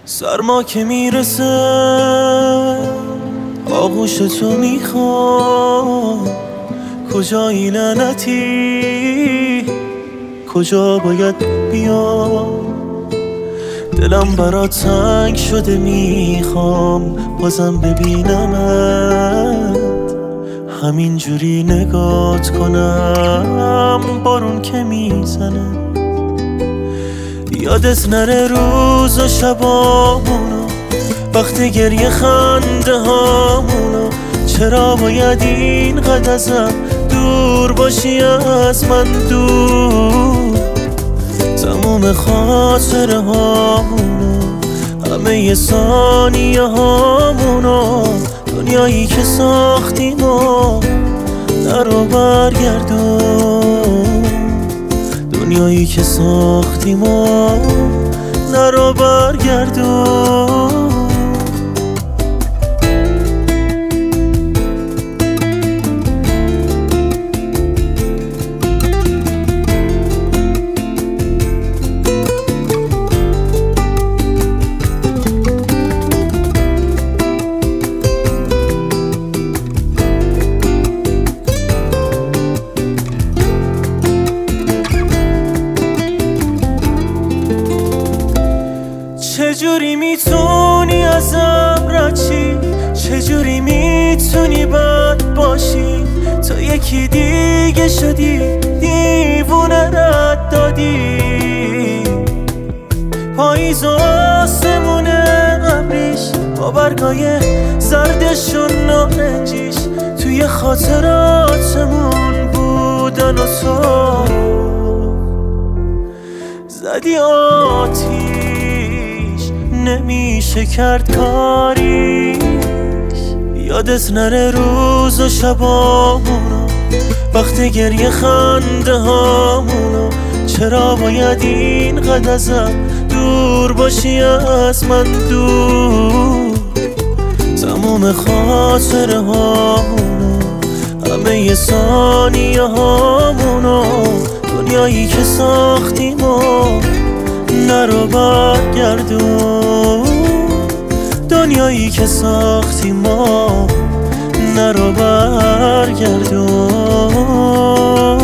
سرما که میرسه آغوش تو میخوام، کجایی لعنتی کجا باید بیام؟ دلم برات تنگ شده میخوام بازم ببینمت، همین جوری نگات کنم بارون که میزنه. یادت نره روز و شبامونو، وقتی گریه خنده هامونو. چرا باید اینقدر ازم دور باشی از من دور؟ تموم خاطره هامونو، همه ثانیه هامونو، دنیایی که ساختیم و نرو برگردون، دنیایی که ساختیم و نرو برگردون. چجوری میتونی ازم رد چی؟ چجوری میتونی بد باشی؟ تو یکی دیگه شدی، دیوونه رد دادی. پاییز و آسمون ابریش با برگای زردشون نارنجیش توی خاطراتمون بودن و تو زدی آتیش، نمیشه کرد کاریش. یادت نره روز و شبامونو، وقتی گریه خنده هامونو. چرا باید اینقدر ازم دور باشی از من دور؟ تموم خاطره هامونو، همه ثانیه هامونو، دنیایی که ساختیم و نرو برگردون، دنیایی که ساختیم و نرو برگردون.